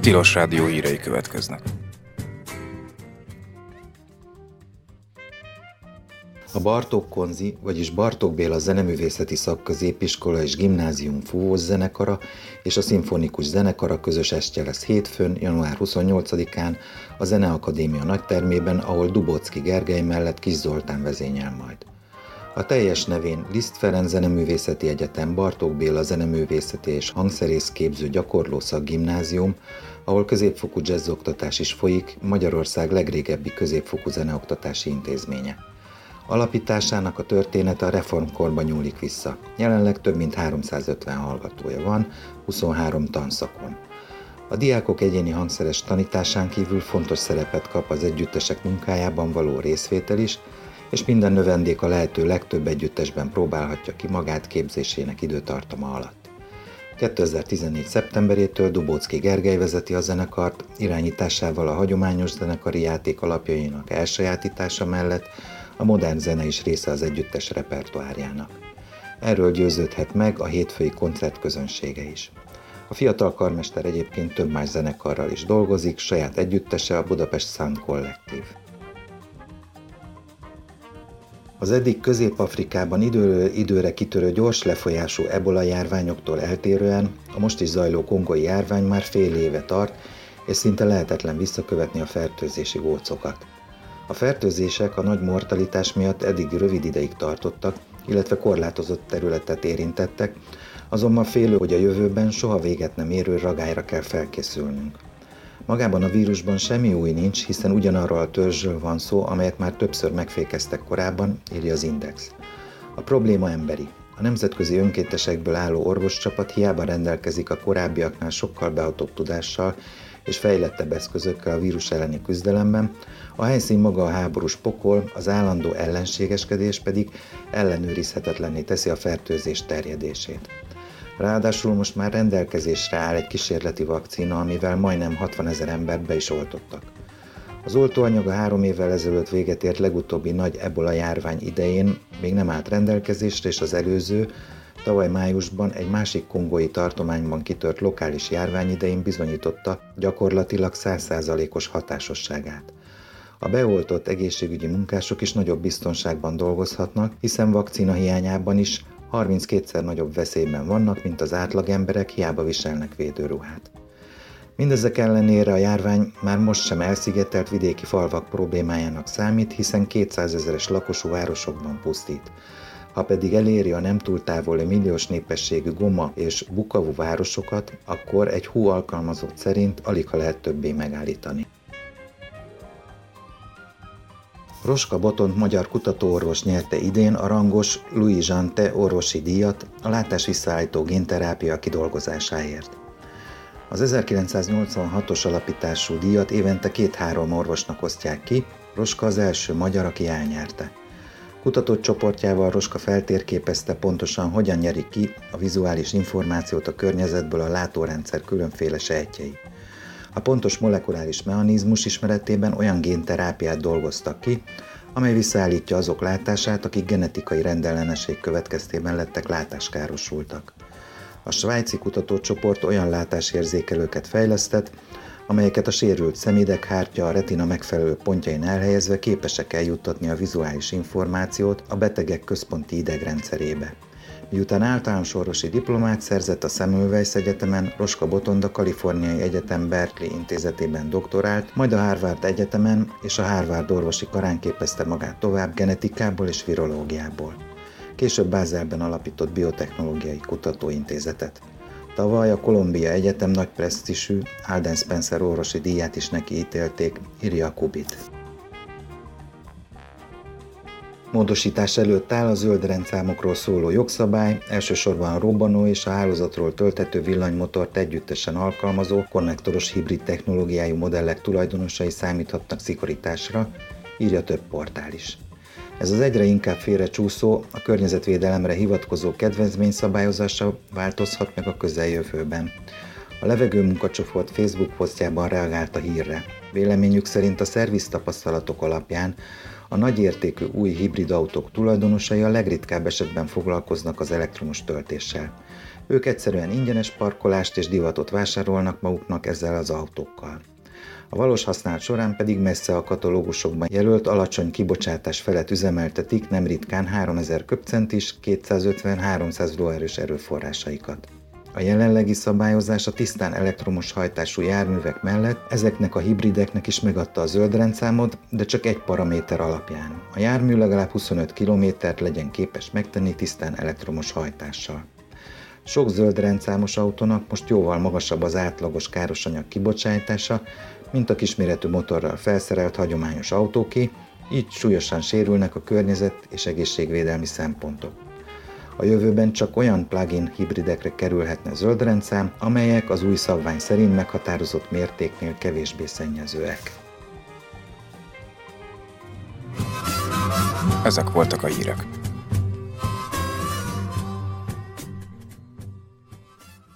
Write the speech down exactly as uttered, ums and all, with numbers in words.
Tilos Rádió hírei következnek. A Bartók Konzi, vagyis Bartók Béla Zeneművészeti Szakközépiskola és Gimnázium fúvós zenekara és a Szimfonikus Zenekara közös estje lesz hétfőn, január huszonnyolcadikán a Zeneakadémia nagytermében, ahol Dubocki Gergely mellett Kis Zoltán vezényel majd. A teljes nevén Liszt Ferenc Zeneművészeti Egyetem Bartók Béla Zeneművészeti és Hangszerészképző Gyakorlószak Gimnázium, ahol középfokú jazzoktatás is folyik, Magyarország legrégebbi középfokú zeneoktatási intézménye. Alapításának a története a reformkorba nyúlik vissza. Jelenleg több mint háromszázötven hallgatója van, huszonhárom tanszakon. A diákok egyéni hangszeres tanításán kívül fontos szerepet kap az együttesek munkájában való részvétel is, és minden növendék a lehető legtöbb együttesben próbálhatja ki magát képzésének időtartama alatt. kétezer-tizennégy. szeptemberétől Dubocki Gergely vezeti a zenekart, irányításával a hagyományos zenekari játék alapjainak elsajátítása mellett a modern zene is része az együttes repertoárjának. Erről győződhet meg a hétfői koncert közönsége is. A fiatal karmester egyébként több más zenekarral is dolgozik, saját együttese a Budapest Sound Collective. Az eddig Közép-Afrikában időről időre kitörő gyors lefolyású ebola járványoktól eltérően a most is zajló kongói járvány már fél éve tart, és szinte lehetetlen visszakövetni a fertőzési gócokat. A fertőzések a nagy mortalitás miatt eddig rövid ideig tartottak, illetve korlátozott területet érintettek, azonban félő, hogy a jövőben soha véget nem érő ragályra kell felkészülnünk. Magában a vírusban semmi új nincs, hiszen ugyanarról a törzsről van szó, amelyet már többször megfékeztek korábban, írja az Index. A probléma emberi. A nemzetközi önkéntesekből álló orvoscsapat hiába rendelkezik a korábbiaknál sokkal behatóbb tudással és fejlettebb eszközökkel a vírus elleni küzdelemben, a helyszín maga a háborús pokol, az állandó ellenségeskedés pedig ellenőrizhetetlenné teszi a fertőzés terjedését. Ráadásul most már rendelkezésre áll egy kísérleti vakcína, amivel majdnem hatvanezer embert be is oltottak. Az oltóanyag a három évvel ezelőtt véget ért legutóbbi nagy ebola járvány idején még nem állt rendelkezésre, és az előző, tavaly májusban egy másik kongói tartományban kitört lokális járvány idején bizonyította gyakorlatilag száz százalékos hatásosságát. A beoltott egészségügyi munkások is nagyobb biztonságban dolgozhatnak, hiszen vakcina hiányában is harminckétszer nagyobb veszélyben vannak, mint az átlagemberek, hiába viselnek védőruhát. Mindezek ellenére a járvány már most sem elszigetelt vidéki falvak problémájának számít, hiszen kétszázezeres lakosú városokban pusztít. Ha pedig eléri a nem túl távoli milliós népességű Goma és Bukavu városokat, akkor egy hú alkalmazott szerint aligha lehet többé megállítani. Roska Botont magyar kutatóorvos nyerte idén a rangos Louis Jeantet orvosi díjat a látásvisszaállító génterápia kidolgozásáért. Az ezerkilencszáznyolcvanhatos alapítású díjat évente két-három orvosnak osztják ki, Roska az első magyar, aki elnyerte. Kutatott csoportjával Roska feltérképezte pontosan, hogyan nyerik ki a vizuális információt a környezetből a látórendszer különféle sejtjei. A pontos molekuláris mechanizmus ismeretében olyan génterápiát dolgoztak ki, amely visszaállítja azok látását, akik genetikai rendellenesség következtében lettek látáskárosultak. A svájci kutatócsoport olyan látásérzékelőket fejlesztett, amelyeket a sérült szemideg hártya a retina megfelelő pontjain elhelyezve képesek eljuttatni a vizuális információt a betegek központi idegrendszerébe. Miután általános orvosi diplomát szerzett a Semmelweis Egyetemen, Roska Botont a Kaliforniai Egyetem Berkeley intézetében doktorált, majd a Harvard Egyetemen és a Harvard orvosi karán képezte magát tovább genetikából és virológiából. Később Bázelben alapított biotechnológiai kutatóintézetet. Tavaly a Columbia Egyetem nagy presztízsű Alden Spencer orvosi díját is neki ítélték, írja a Kubit. Módosítás előtt áll a zöld rendszámokról szóló jogszabály, elsősorban a robbanó és a hálózatról tölthető villanymotort együttesen alkalmazó konnektoros hibrid technológiájú modellek tulajdonosai számíthatnak szigorításra, írja több portál is. Ez az egyre inkább félrecsúszó, a környezetvédelemre hivatkozó kedvezményszabályozása változhat meg a közeljövőben. A Levegő munkacsoport Facebook posztjában reagált a hírre. Véleményük szerint a szerviztapasztalatok alapján a nagyértékű új hibrid autók tulajdonosai a legritkább esetben foglalkoznak az elektromos töltéssel. Ők egyszerűen ingyenes parkolást és divatot vásárolnak maguknak ezzel az autókkal. A valós használat során pedig messze a katalógusokban jelölt alacsony kibocsátás felett üzemeltetik nem ritkán háromezer köbcentis, kétszázötven-háromszáz lóerős erőforrásaikat. A jelenlegi szabályozás a tisztán elektromos hajtású járművek mellett ezeknek a hibrideknek is megadta a zöld rendszámot, de csak egy paraméter alapján. A jármű legalább huszonöt kilométert legyen képes megtenni tisztán elektromos hajtással. Sok zöld rendszámos autónak most jóval magasabb az átlagos károsanyag kibocsátása, mint a kisméretű motorral felszerelt hagyományos autóké, így súlyosan sérülnek a környezet és egészségvédelmi szempontok. A jövőben csak olyan plug-in hibridekre kerülhetne zöld rendszám, amelyek az új szabvány szerint meghatározott mértéknél kevésbé szennyezőek. Ezek voltak a hírek.